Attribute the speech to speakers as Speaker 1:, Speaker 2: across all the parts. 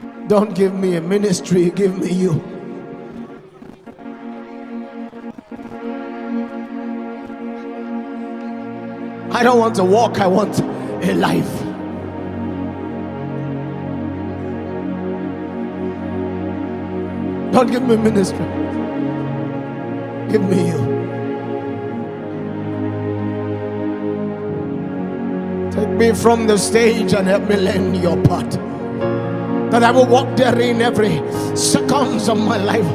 Speaker 1: Don't give me a ministry, give me you. I don't want to walk, I want a life. Don't give me ministry, give me you. Take me from the stage and help me learn your part, that I will walk therein every seconds of my life.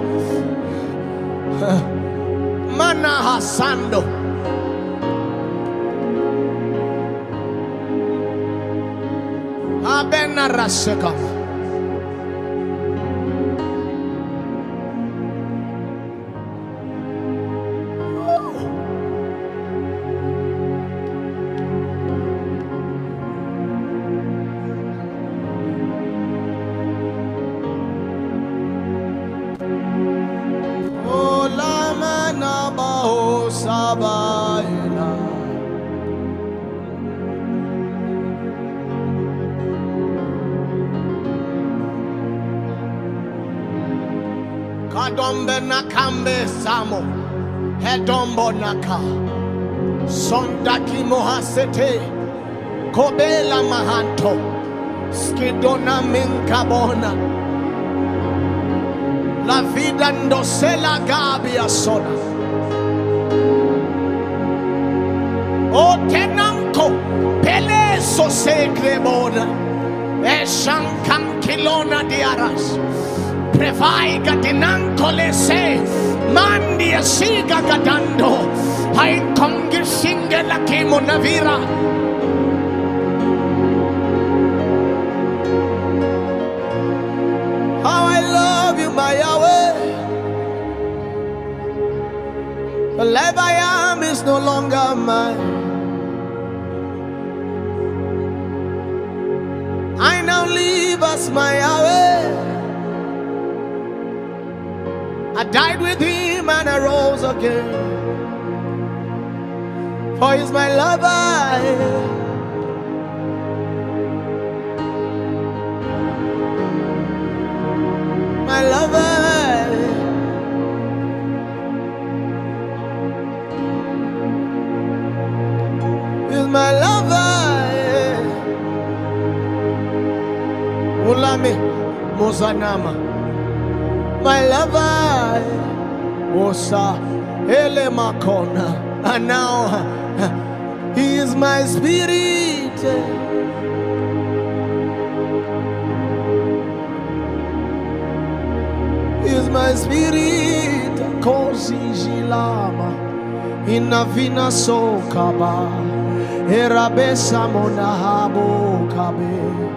Speaker 1: Mana Hasando. Abena Raseka. Kadombe nakambe samo hedombo naka sondaki mohasete kobela mahanto skidona minkabona la vida ndosela gabia soda o tenanko pele so sekreboda eshankan kilona diaras prevaiga tenankole se mandi asiga gadando hai kongisinge la kemonavira how I love you my Yahweh. The life I am is no longer mine. I now live as my Yahweh. I died with him and I rose again. For he's my lover. My lover. He's my lover. Ulame Mozanama. My lover, Osa Ele Makona, and now he is my spirit. He is my spirit. Kosi Jilama, Inavina Sokaba, Erabesa Monahabo Kabe.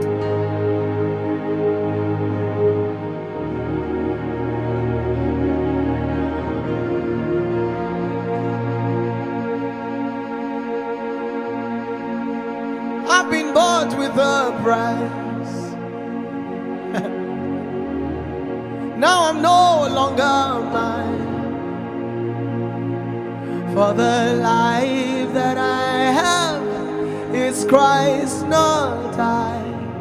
Speaker 1: I've been bought with a price. Now I'm no longer mine. For the life that I have is Christ, not I.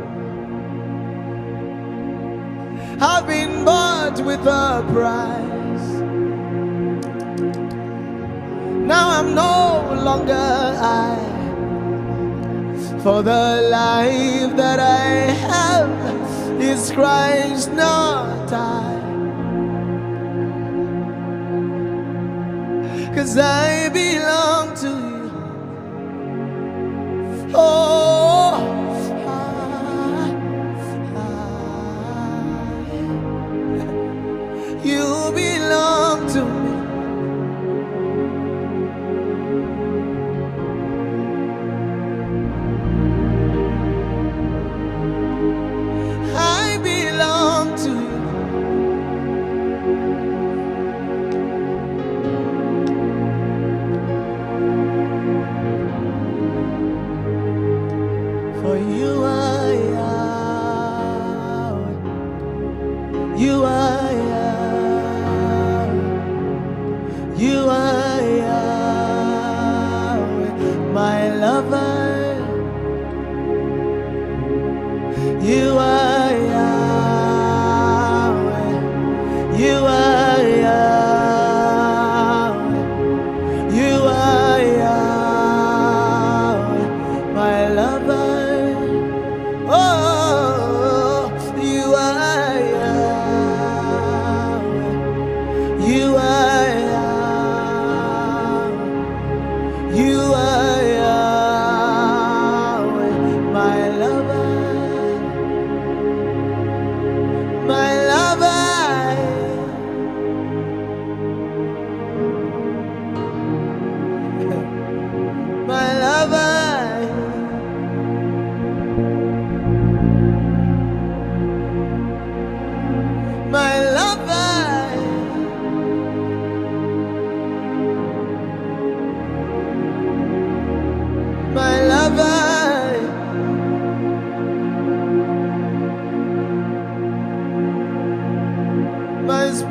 Speaker 1: I've been bought with a price. Now I'm no longer I. For the life that I have is Christ, not I. 'Cause I belong to you. Oh, you belong to me.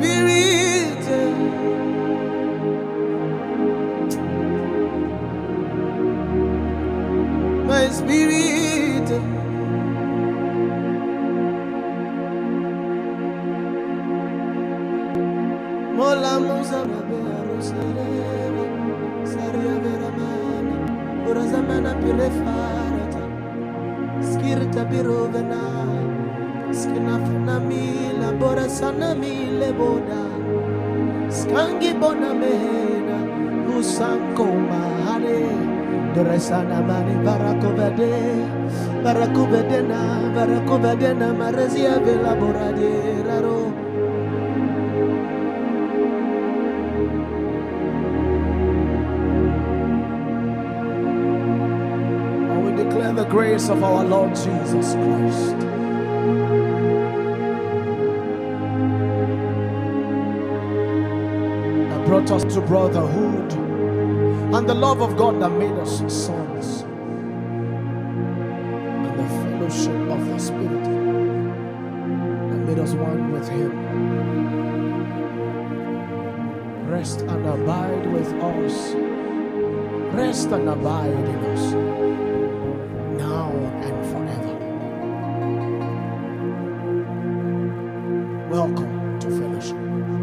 Speaker 1: spirit, my spirit, mola musa babe arosareva, saria veramana, urazamana pirefarata, skirta birovena, skinafana mila, borasana mile boda, skangi bona mehena, usanko mahare, doresana mani barakubedena, marezia vela borade raro. Declare the grace of our Lord Jesus Christ. That brought us to brotherhood and the love of God that made us sons, and the fellowship of the Spirit that made us one with Him. Rest and abide with us. Rest and abide in us. Now and forever. Welcome to fellowship.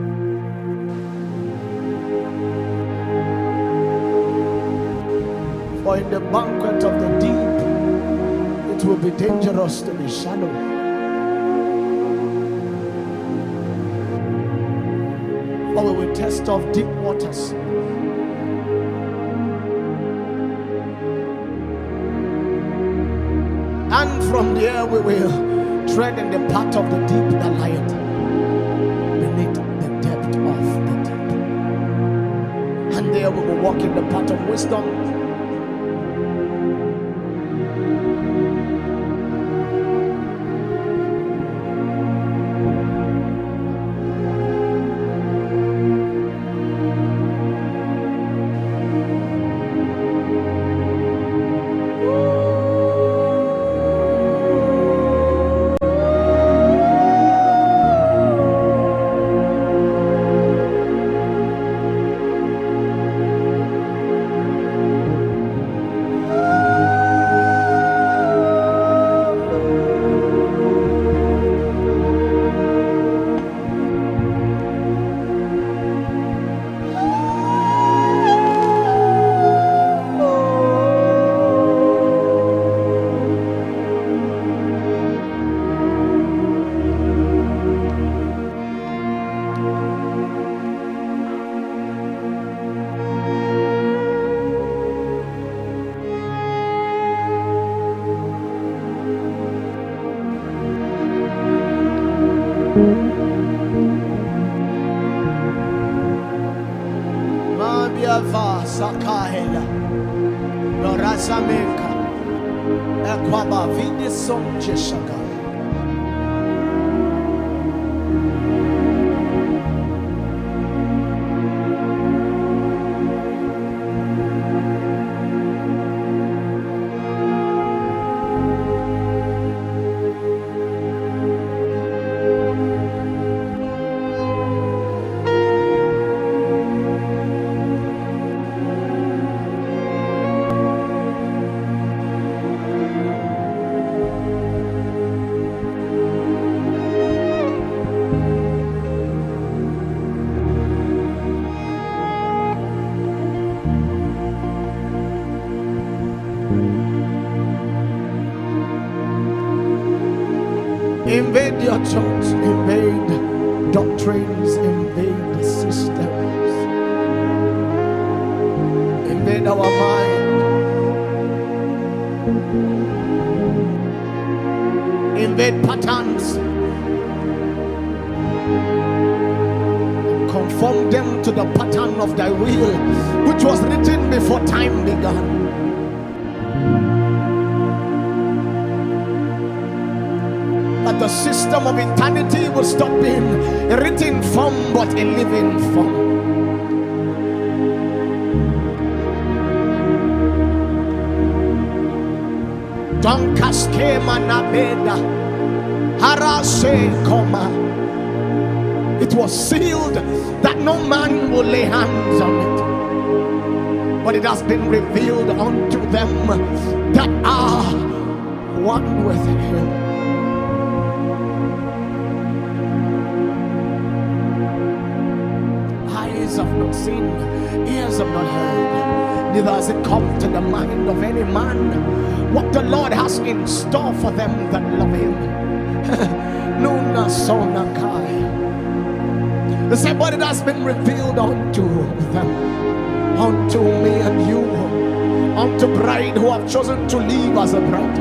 Speaker 1: For in the banquet of the deep, it will be dangerous to be shallow. For we will test of deep waters. And from there we will tread in the path of the deep that lieth beneath the depth of the deep. And there we will walk in the path of wisdom. Mabiava Sakahela Norazameka Equaba Vidison Cheshaka. Invade your church, invade doctrines, invade systems, invade our mind, invade patterns, conform them to the pattern of thy will, which was written before time began. That the system of eternity will stop being a written form but a living form. Don't kaske manabeda harase koma. it was sealed that no man will lay hands on it. But it has been revealed unto them that are one with him. Eyes have not seen, ears have not heard, neither has it come to the mind of any man what the Lord has in store for them that love him. Nuna Sona Kai. They say, but it has been revealed unto them, unto me and you, unto bride who have chosen to live as a bride.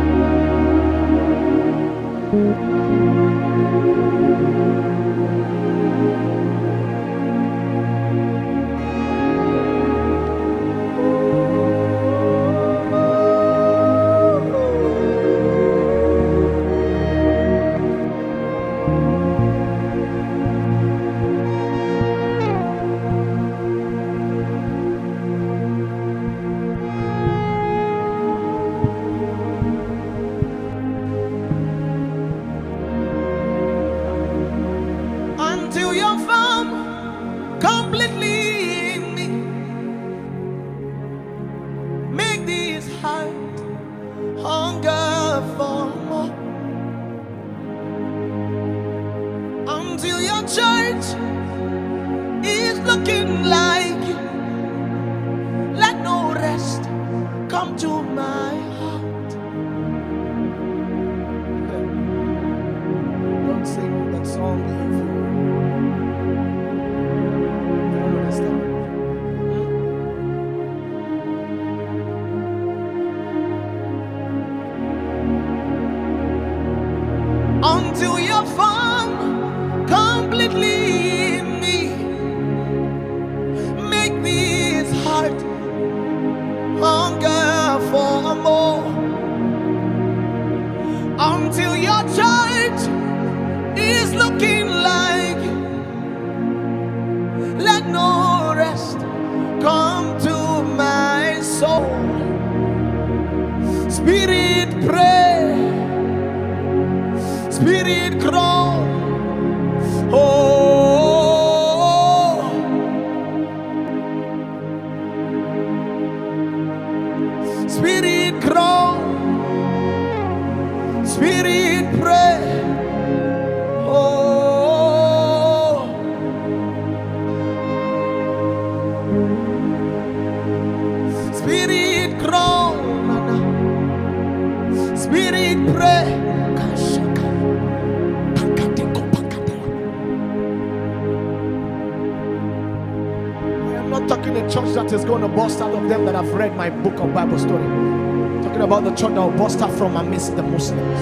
Speaker 1: Until you're found completely in me, make this heart hunger for more. Until your church is looking like you, let no rest come to my soul. Spirit, pray. Spirit, grow. Oh, Spirit, grow. Spirit, pray. Oh, Spirit, grow. Spirit, pray. Talking a church that is going to burst out of them that have read my book of Bible story. Talking about the church that will burst out from amidst the Muslims.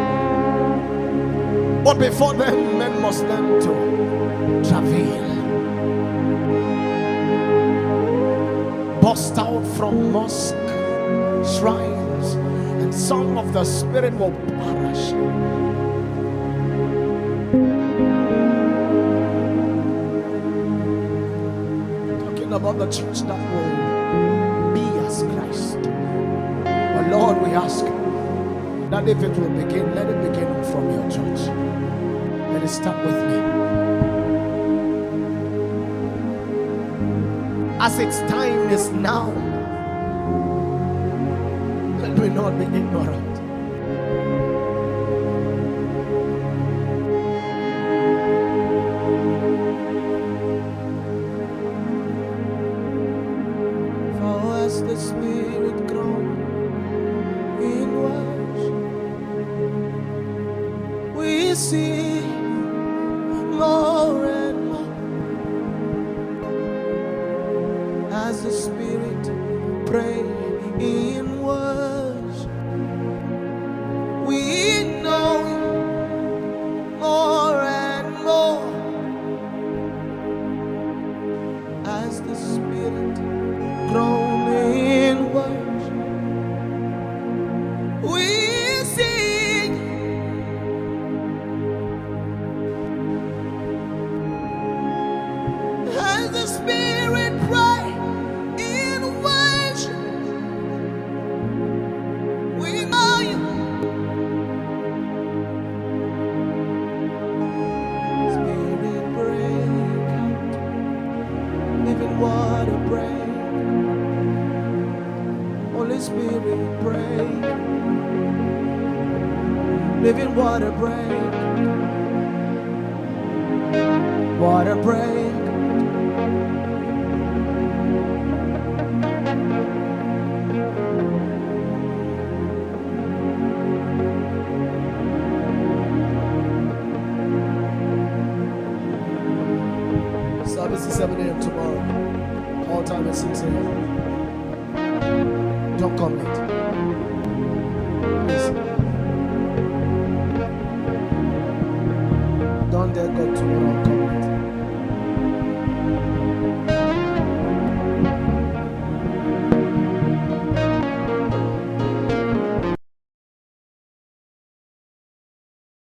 Speaker 1: But before them, men must learn to travail. Burst out from mosque, shrines, and some of the spirit will perish. About the church that will be as Christ. But Lord, we ask that if it will begin, let it begin from your church. Let it start with me. As its time is now, let me not be ignorant. The Spirit grows in worship. We see more and more as the Spirit prays in worship. We know more and more as the Spirit grows. The Spirit pray in worship. living water break. Water break. Service is 7 a.m. tomorrow. Call time at 6 a.m. Don't come late. Please. Don't dare go